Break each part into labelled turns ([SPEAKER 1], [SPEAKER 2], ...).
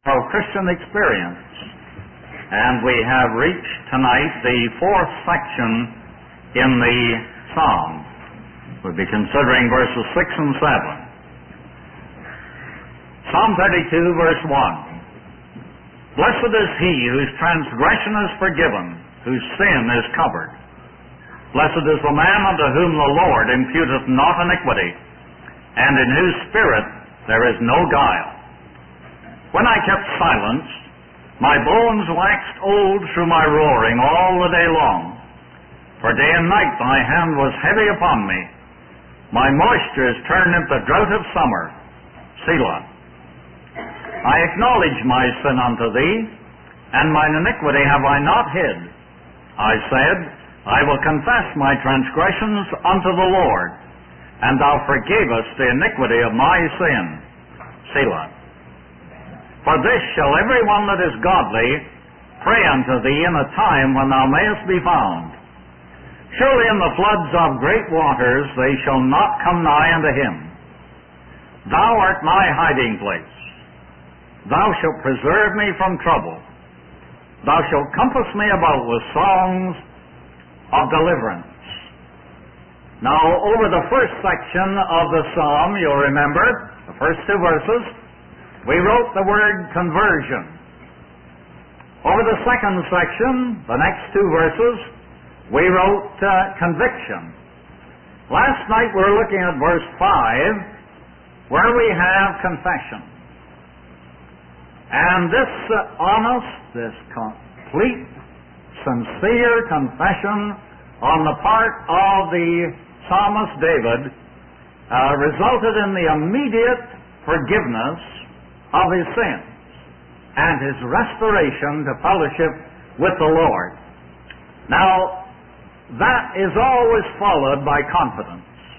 [SPEAKER 1] of Christian experience. And we have reached tonight the fourth section in the Psalm. We'll be considering verses 6 and 7. Psalm 32, verse 1. Blessed is he whose transgression is forgiven, whose sin is covered. Blessed is the man unto whom the Lord imputeth not iniquity, and in whose spirit there is no guile. When I kept silence, my bones waxed old through my roaring all the day long. For day and night thy hand was heavy upon me. My moisture is turned into drought of summer. Selah. I acknowledge my sin unto thee, and mine iniquity have I not hid. I said, I will confess my transgressions unto the Lord, and thou forgavest the iniquity of my sin. Selah. For this shall every one that is godly pray unto thee in a time when thou mayest be found. Surely in the floods of great waters they shall not come nigh unto him. Thou art my hiding place. Thou shalt preserve me from trouble. Thou shalt compass me about with songs of deliverance. Now, over the first section of the psalm, you'll remember, the first two verses, we wrote the word conversion. Over the second section, the next two verses, we wrote conviction. Last night we were looking at verse 5, where we have confession. And this honest, this complete, sincere confession on the part of the psalmist David resulted in the immediate forgiveness of his sins and his restoration to fellowship with the Lord. Now, that is always followed by confidence.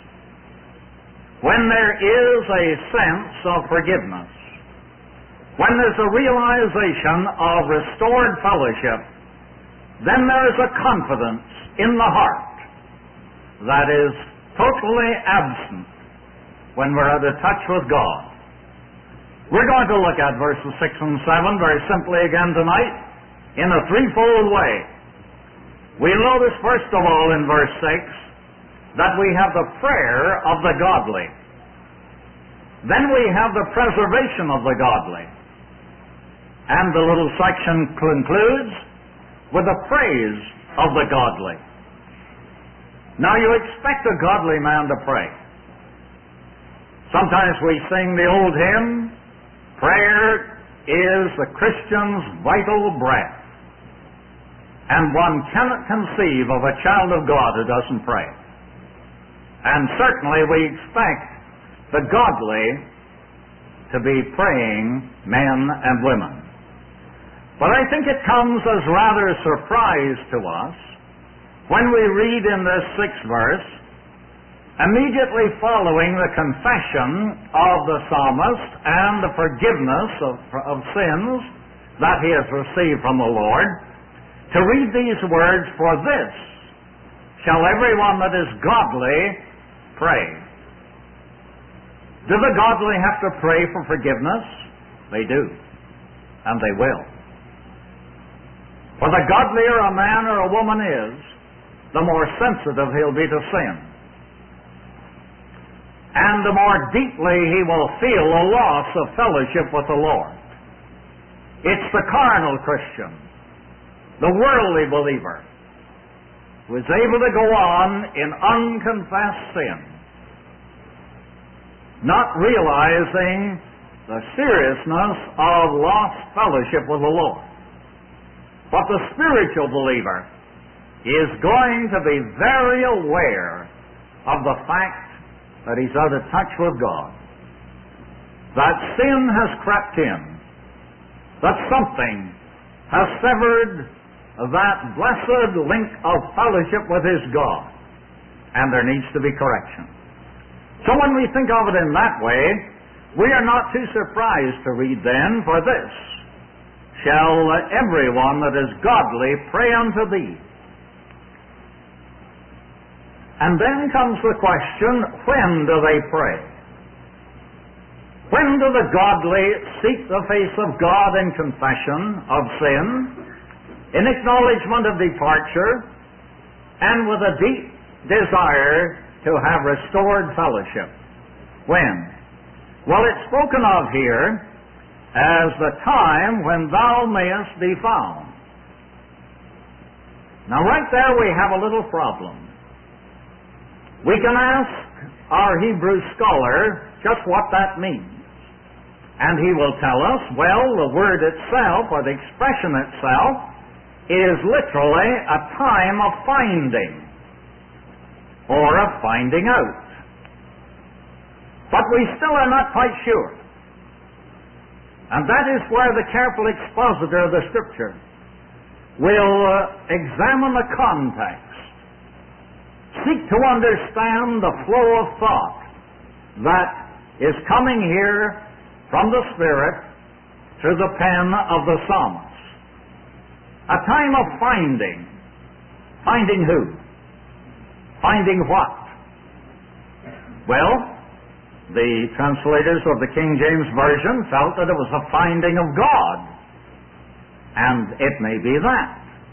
[SPEAKER 1] When there is a sense of forgiveness, when there's a realization of restored fellowship, then there is a confidence in the heart that is totally absent when we're out of touch with God. We're going to look at verses 6 and 7 very simply again tonight in a threefold way. We'll notice first of all in verse 6 that we have the prayer of the godly. Then we have the preservation of the godly. And the little section concludes with the praise of the godly. Now you expect a godly man to pray. Sometimes we sing the old hymn, prayer is the Christian's vital breath. And one cannot conceive of a child of God who doesn't pray. And certainly we expect the godly to be praying men and women. But I think it comes as rather a surprise to us when we read in this 6th verse, immediately following the confession of the psalmist and the forgiveness of sins that he has received from the Lord, to read these words, for this shall everyone that is godly pray. Do the godly have to pray for forgiveness? They do, and they will. For the godlier a man or a woman is, the more sensitive he'll be to sin. And the more deeply he will feel a loss of fellowship with the Lord. It's the carnal Christian, the worldly believer, who is able to go on in unconfessed sin, not realizing the seriousness of lost fellowship with the Lord. But the spiritual believer is going to be very aware of the fact that he's out of touch with God, that sin has crept in, that something has severed that blessed link of fellowship with his God, and there needs to be correction. So when we think of it in that way, we are not too surprised to read then, for this shall everyone that is godly pray unto thee. And then comes the question, when do they pray? When do the godly seek the face of God in confession of sin, in acknowledgement of departure, and with a deep desire to have restored fellowship? When? Well, it's spoken of here as the time when thou mayest be found. Now, right there we have a little problem. We can ask our Hebrew scholar just what that means. And he will tell us, well, the word itself, or the expression itself, is literally a time of finding, or of finding out. But we still are not quite sure. And that is where the careful expositor of the Scripture will examine the context, seek to understand the flow of thought that is coming here from the Spirit through the pen of the psalmist. A time of finding. Finding who? Finding what? Well, the translators of the King James Version felt that it was a finding of God. And it may be that.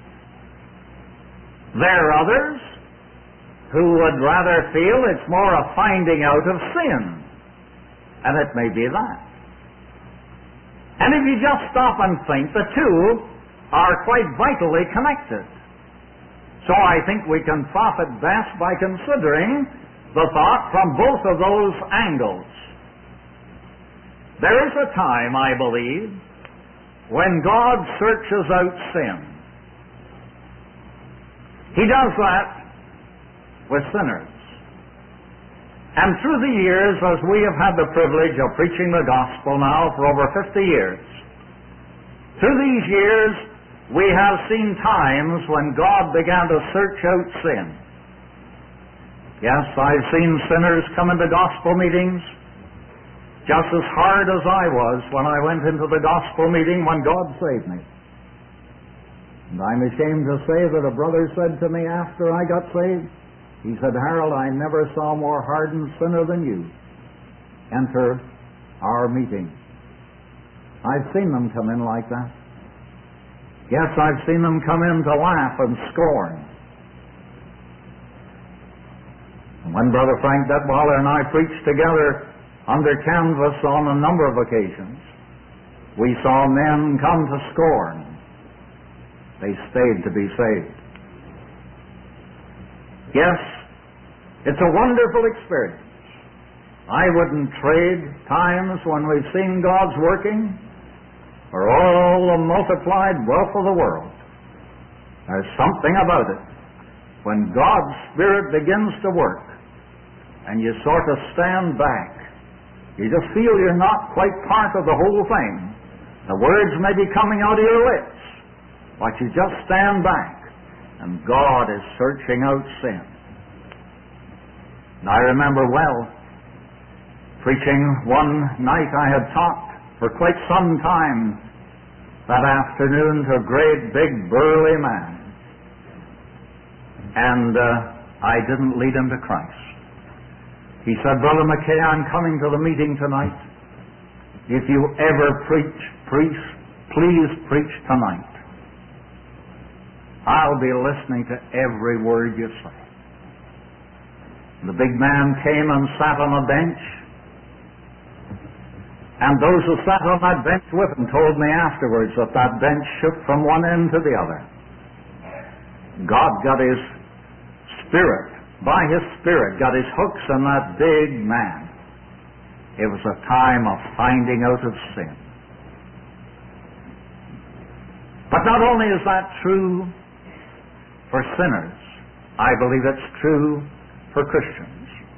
[SPEAKER 1] There are others who would rather feel it's more a finding out of sin. And it may be that. And if you just stop and think, the two are quite vitally connected. So I think we can profit best by considering the thought from both of those angles. There is a time, I believe, when God searches out sin. He does that with sinners. And through the years, as we have had the privilege of preaching the gospel now for over 50 years, through these years, we have seen times when God began to search out sin. Yes, I've seen sinners come into gospel meetings just as hard as I was when I went into the gospel meeting when God saved me. And I'm ashamed to say that a brother said to me after I got saved, he said, Harold, I never saw a more hardened sinner than you enter our meeting. I've seen them come in like that. Yes, I've seen them come in to laugh and scorn. And when Brother Frank Detweiler and I preached together under canvas on a number of occasions, we saw men come to scorn. They stayed to be saved. Yes, it's a wonderful experience. I wouldn't trade times when we've seen God's working for all the multiplied wealth of the world. There's something about it. When God's Spirit begins to work and you sort of stand back, you just feel you're not quite part of the whole thing. The words may be coming out of your lips, but you just stand back and God is searching out sin. And I remember well preaching one night I had taught for quite some time that afternoon to a great big burly man. And I didn't lead him to Christ. He said, Brother McKay, I'm coming to the meeting tonight. If you ever preach, please preach tonight. I'll be listening to every word you say. The big man came and sat on a bench. And those who sat on that bench with him told me afterwards that that bench shook from one end to the other. God got His Spirit, by His Spirit, got His hooks in that big man. It was a time of finding out of sin. But not only is that true for sinners, I believe it's true for Christians.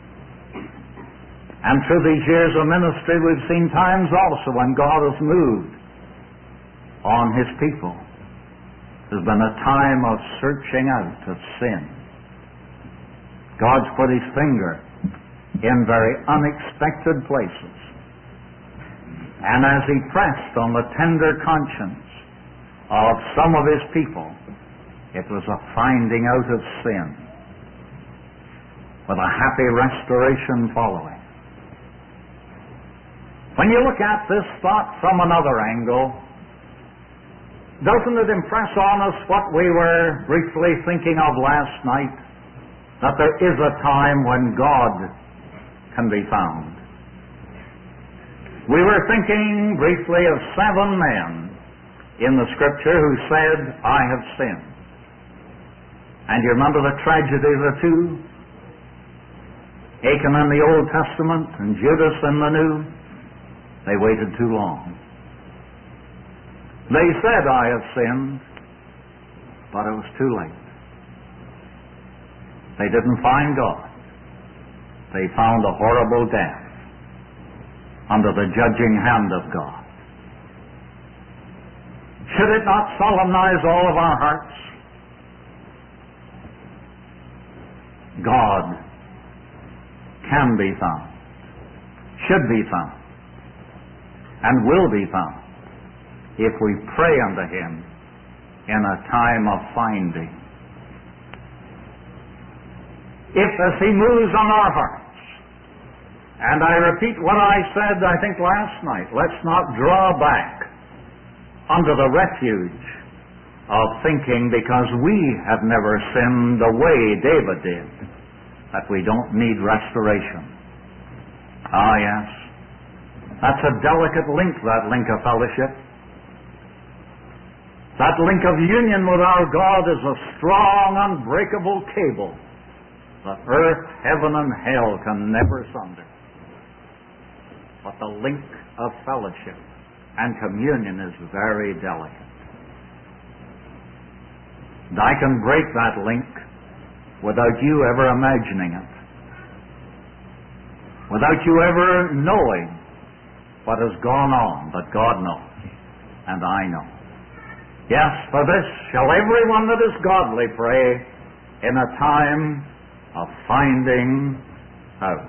[SPEAKER 1] And through these years of ministry, we've seen times also when God has moved on His people. There's been a time of searching out of sin. God's put His finger in very unexpected places. And as He pressed on the tender conscience of some of His people, it was a finding out of sin, with a happy restoration following. When you look at this thought from another angle, doesn't it impress on us what we were briefly thinking of last night? That there is a time when God can be found. We were thinking briefly of 7 men in the Scripture who said, I have sinned. And you remember the tragedy of the two? Achan in the Old Testament and Judas in the New. They waited too long. They said, I have sinned, but it was too late. They didn't find God. They found a horrible death under the judging hand of God. Should it not solemnize all of our hearts? God can be found, should be found, and will be found if we pray unto Him in a time of finding. If as He moves on our hearts, and I repeat what I said, I think last night, let's not draw back under the refuge of thinking because we have never sinned the way David did, that we don't need restoration. Ah, yes. That's a delicate link, that link of fellowship. That link of union with our God is a strong, unbreakable cable that earth, heaven, and hell can never sunder. But the link of fellowship and communion is very delicate. And I can break that link without you ever imagining it, without you ever knowing what has gone on, but God knows, and I know. Yes, for this shall everyone that is godly pray in a time of finding out.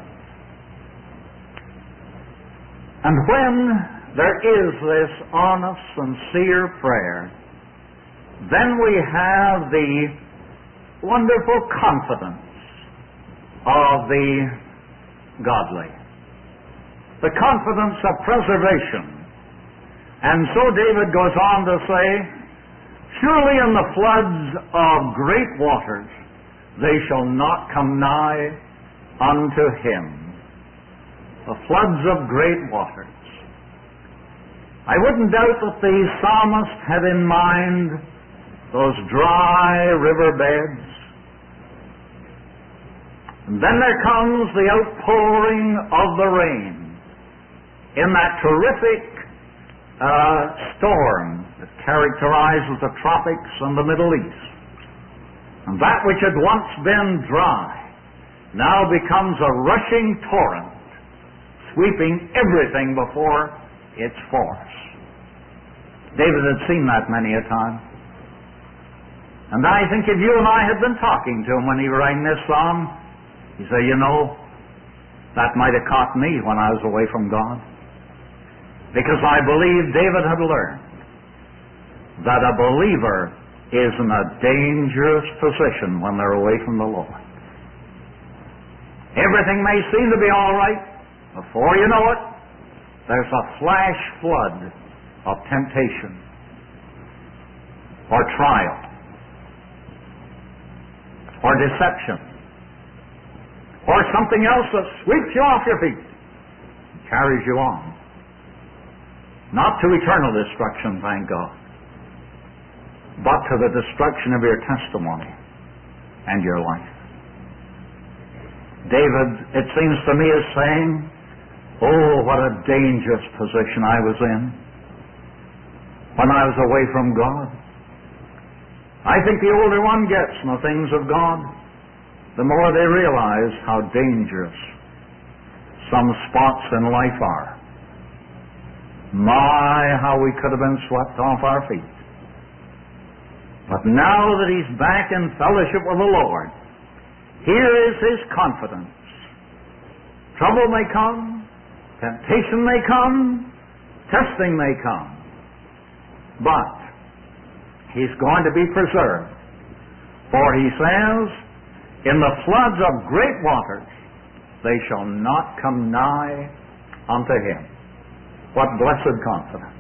[SPEAKER 1] And when there is this honest, sincere prayer, then we have the wonderful confidence of the godly, the confidence of preservation. And so David goes on to say, surely in the floods of great waters they shall not come nigh unto him. The floods of great waters. I wouldn't doubt that the psalmist had in mind those dry riverbeds. And then there comes the outpouring of the rain in that terrific storm that characterizes the tropics and the Middle East. And that which had once been dry now becomes a rushing torrent, sweeping everything before its force. David had seen that many a time. And I think if you and I had been talking to him when he was writing this psalm, he'd say, you know, that might have caught me when I was away from God. Because I believe David had learned that a believer is in a dangerous position when they're away from the Lord. Everything may seem to be all right. Before you know it, there's a flash flood of temptation or trial or deception or something else that sweeps you off your feet and carries you on. Not to eternal destruction, thank God, but to the destruction of your testimony and your life. David, it seems to me, is saying, oh, what a dangerous position I was in when I was away from God. I think the older one gets in the things of God, the more they realize how dangerous some spots in life are. My, how we could have been swept off our feet. But now that he's back in fellowship with the Lord, here is his confidence. Trouble may come, temptation may come, testing may come, but he's going to be preserved. For he says, in the floods of great waters they shall not come nigh unto him. What blessed confidence.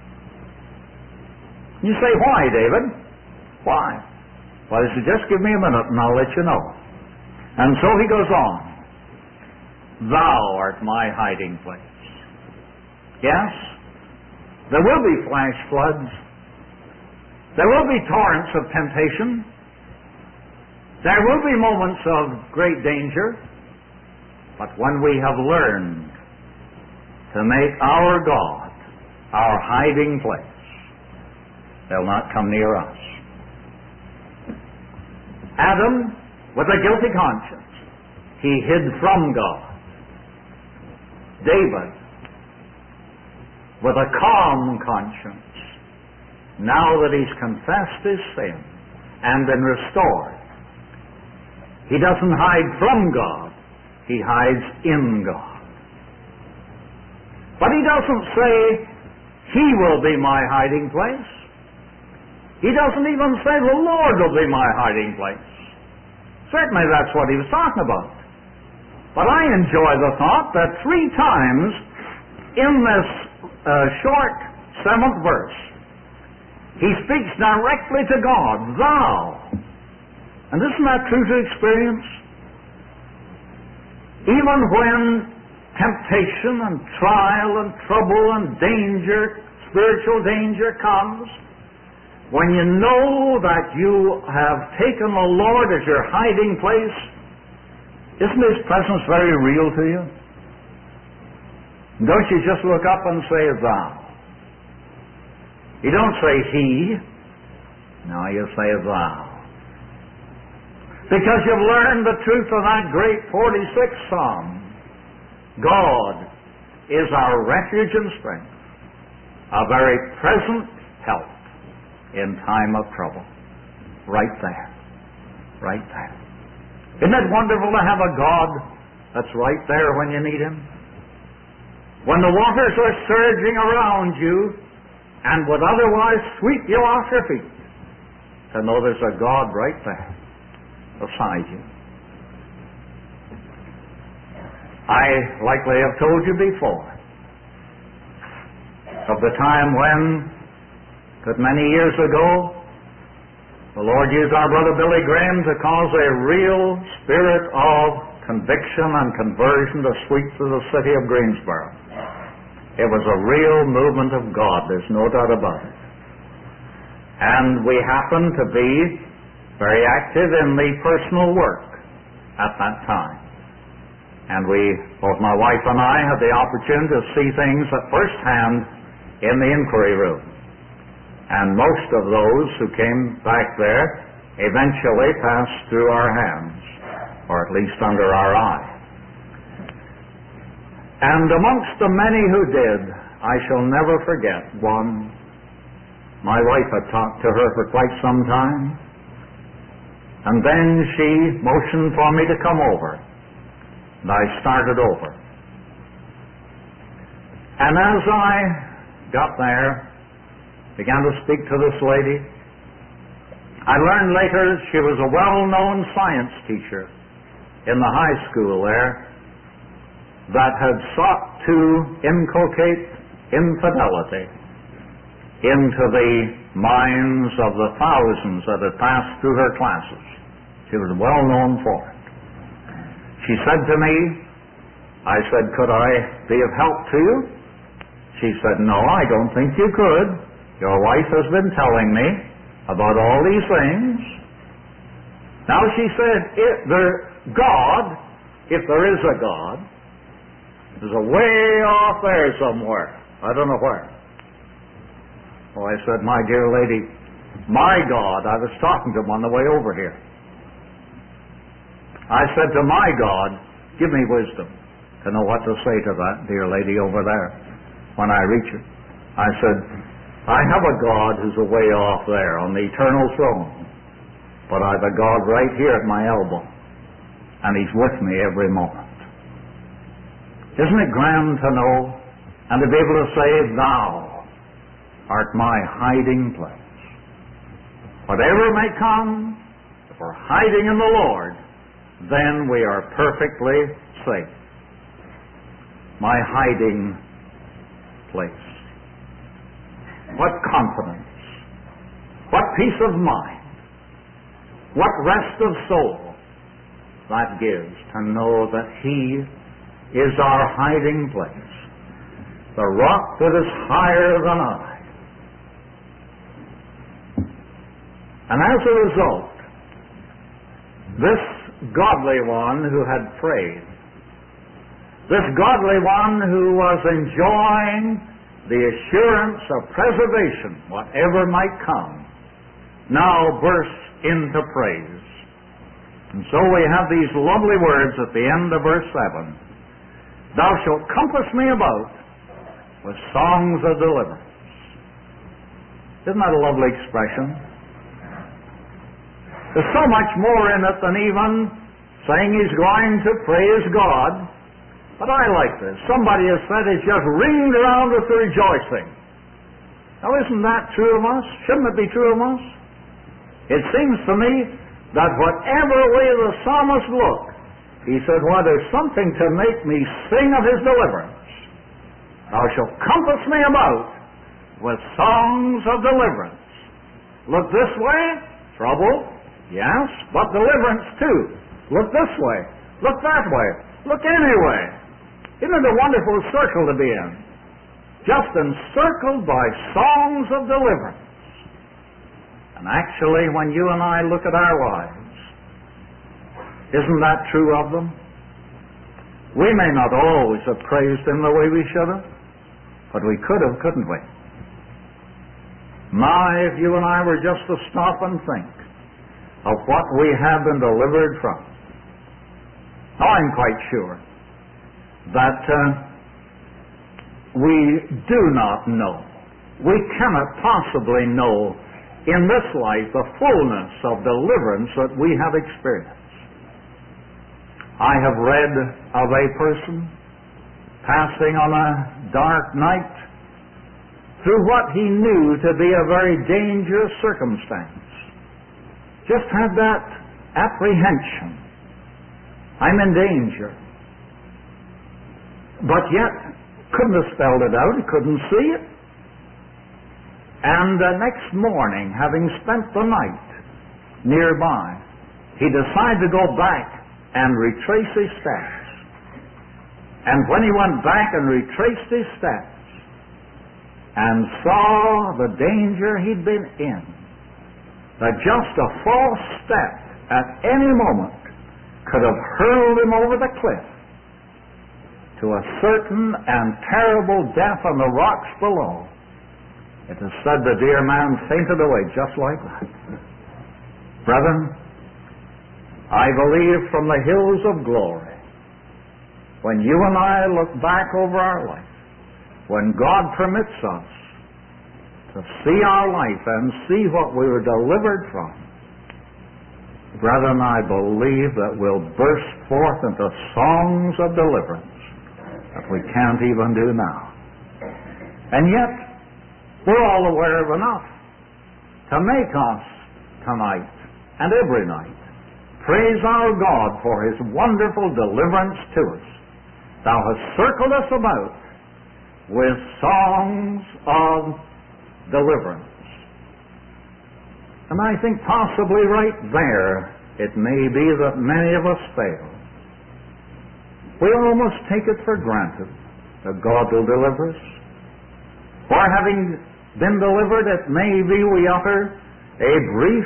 [SPEAKER 1] You say, why, David? Why? Well, he said, just give me a minute and I'll let you know. And so he goes on. Thou art my hiding place. Yes, there will be flash floods. There will be torrents of temptation. There will be moments of great danger. But when we have learned to make our God our hiding place, they'll not come near us. Adam, with a guilty conscience, he hid from God. David, with a calm conscience, now that he's confessed his sin and been restored, he doesn't hide from God, he hides in God. But he doesn't say, he will be my hiding place. He doesn't even say, the Lord will be my hiding place. Certainly that's what he was talking about. But I enjoy the thought that 3 times in this short 7th verse, he speaks directly to God, thou. And isn't that true to experience? Even when temptation and trial and trouble and danger, spiritual danger comes, when you know that you have taken the Lord as your hiding place, isn't His presence very real to you? Don't you just look up and say thou? You don't say he. No, you say thou. Because you've learned the truth of that great 46th Psalm. God is our refuge and strength, a very present help in time of trouble. Right there. Right there. Isn't it wonderful to have a God that's right there when you need Him? When the waters are surging around you and would otherwise sweep you off your feet, to know there's a God right there beside you. I likely have told you before of the time when, that many years ago, the Lord used our brother Billy Graham to cause a real spirit of conviction and conversion to sweep through the city of Greensboro. It was a real movement of God, there's no doubt about it. And we happened to be very active in the personal work at that time. And both my wife and I, had the opportunity to see things at first hand in the inquiry room. And most of those who came back there eventually passed through our hands, or at least under our eye. And amongst the many who did, I shall never forget one. My wife had talked to her for quite some time, and then she motioned for me to come over, and I started over. And as I got there, began to speak to this lady, I learned later she was a well-known science teacher in the high school there that had sought to inculcate infidelity into the minds of the thousands that had passed through her classes. She was well known for it. She said to me, I said, could I be of help to you? She said, no, I don't think you could. Your wife has been telling me about all these things. Now she said, if there is a God, is a way off there somewhere. I don't know where. Oh, I said, my dear lady, my God, I was talking to him on the way over here. I said to my God, give me wisdom to know what to say to that dear lady over there when I reach it. I said, I have a God who's a way off there on the eternal throne, but I've a God right here at my elbow, and He's with me every moment. Isn't it grand to know and to be able to say, thou art my hiding place. Whatever may come, if we're hiding in the Lord, then we are perfectly safe. My hiding place. What confidence, what peace of mind, what rest of soul that gives to know that He is our hiding place, the rock that is higher than I. And as a result, this godly one who had prayed, this godly one who was enjoying the assurance of preservation, whatever might come, now bursts into praise. And so we have these lovely words at the end of verse 7. Thou shalt compass me about with songs of deliverance. Isn't that a lovely expression? There's so much more in it than even saying he's going to praise God. But I like this. Somebody has said it's just ringed around with the rejoicing. Now isn't that true of us? Shouldn't it be true of us? It seems to me that whatever way the psalmist looked, he said, well, there's something to make me sing of His deliverance. Thou shalt compass me about with songs of deliverance. Look this way, trouble, yes, but deliverance too. Look this way, look that way, look any way. Isn't it a wonderful circle to be in? Just encircled by songs of deliverance. And actually, when you and I look at our lives, isn't that true of them? We may not always have praised Him the way we should have, but we could have, couldn't we? My, if you and I were just to stop and think of what we have been delivered from. Now, I'm quite sure that we do not know, we cannot possibly know in this life the fullness of deliverance that we have experienced. I have read of a person passing on a dark night through what he knew to be a very dangerous circumstance. Just had that apprehension. I'm in danger. But yet, couldn't have spelled it out. He couldn't see it. And the next morning, having spent the night nearby, he decided to go back and retrace his steps. And when he went back and retraced his steps and saw the danger he'd been in, that just a false step at any moment could have hurled him over the cliff to a certain and terrible death on the rocks below. It is said the dear man fainted away just like that. Brethren, I believe from the hills of glory, when you and I look back over our life, when God permits us to see our life and see what we were delivered from, brethren, I believe that we'll burst forth into songs of deliverance that we can't even do now. And yet, we're all aware of enough to make us tonight and every night praise our God for His wonderful deliverance to us. Thou hast circled us about with songs of deliverance. And I think possibly right there it may be that many of us fail. We almost take it for granted that God will deliver us. Or having been delivered, it may be we utter a brief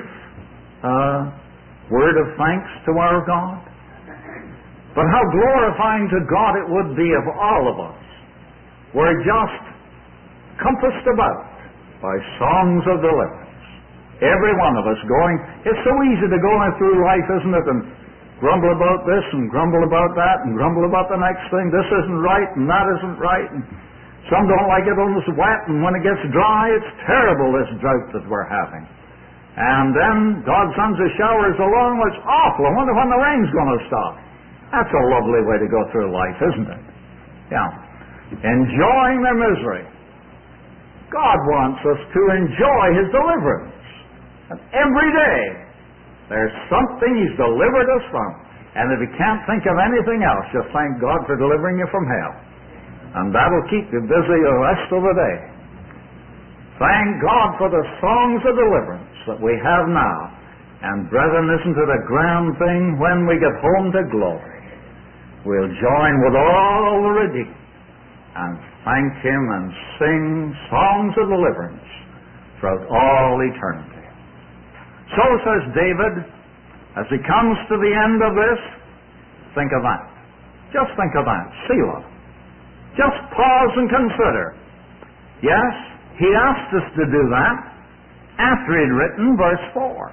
[SPEAKER 1] word of thanks to our God. But how glorifying to God it would be if all of us were just compassed about by songs of deliverance. Every one of us going, it's so easy to go through life, isn't it, and grumble about this and grumble about that and grumble about the next thing. This isn't right and that isn't right. And some don't like it when it's wet, and when it gets dry, it's terrible, this drought that we're having. And then God sends the showers along. It's awful. I wonder when the rain's going to stop. That's a lovely way to go through life, isn't it? Yeah. Enjoying their misery. God wants us to enjoy His deliverance. And every day, there's something He's delivered us from. And if you can't think of anything else, just thank God for delivering you from hell. and that'll keep you busy the rest of the day. Thank God for the songs of deliverance that we have now. And brethren, isn't it a grand thing when we get home to glory? We'll join with all the redeemed and thank Him and sing songs of deliverance throughout all eternity. So says David, as he comes to the end of this, think of that. Just think of that. Selah. Just pause and consider. Yes, he asked us to do that after he'd written verse 4.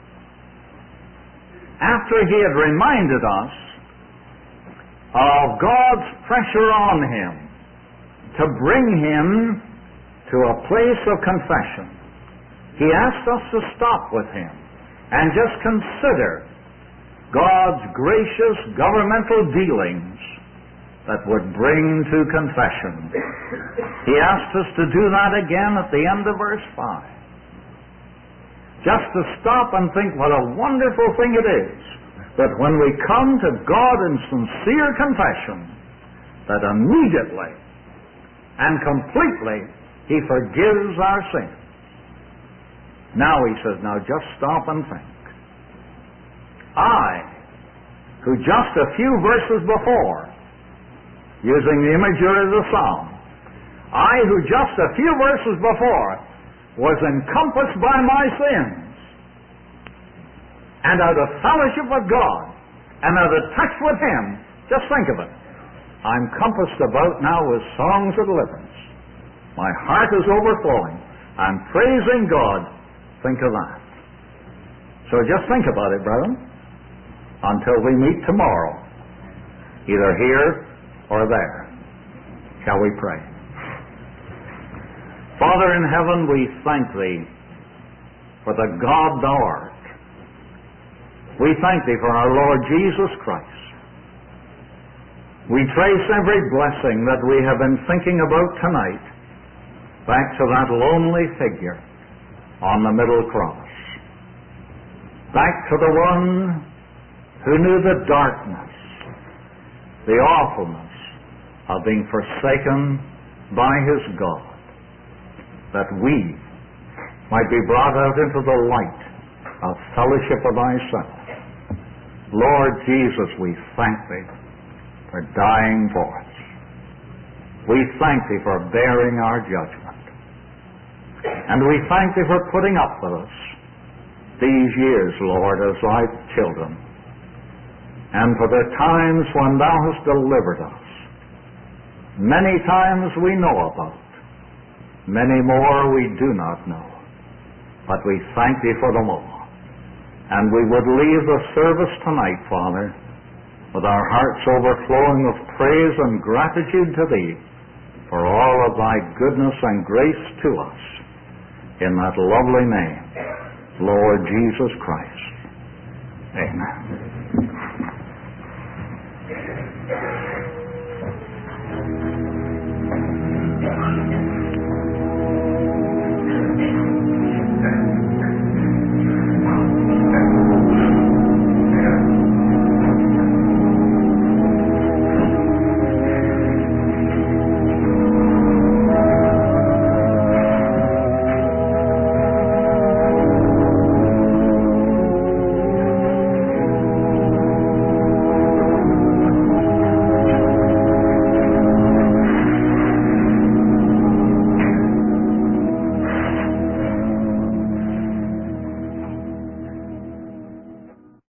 [SPEAKER 1] After he had reminded us of God's pressure on him to bring him to a place of confession, he asked us to stop with him and just consider God's gracious governmental dealings that would bring to confession. He asked us to do that again at the end of verse 5. Just to stop and think what a wonderful thing it is that when we come to God in sincere confession, that immediately and completely He forgives our sins. Now he says, now just stop and think. I, who just a few verses before, using the imagery of the psalm, I who just a few verses before was encompassed by my sins, and out of fellowship with God, and out of touch with Him, just think of it. I'm compassed about now with songs of deliverance. My heart is overflowing. I'm praising God. Think of that. So just think about it, brethren, until we meet tomorrow, either here or there. Shall we pray? Father in heaven, we thank Thee for the God Thou art. We thank Thee for our Lord Jesus Christ. We trace every blessing that we have been thinking about tonight back to that lonely figure on the middle cross. Back to the one who knew the darkness, the awfulness of being forsaken by his God, that we might be brought out into the light of fellowship with Thyself. Lord Jesus, we thank Thee for dying for us. We thank Thee for bearing our judgment. And we thank Thee for putting up with us these years, Lord, as Thy children, and for the times when Thou hast delivered us. Many times we know about, many more we do not know, but we thank Thee for them all. And we would leave the service tonight, Father, with our hearts overflowing with praise and gratitude to Thee for all of Thy goodness and grace to us. In that lovely name, Lord Jesus Christ. Amen.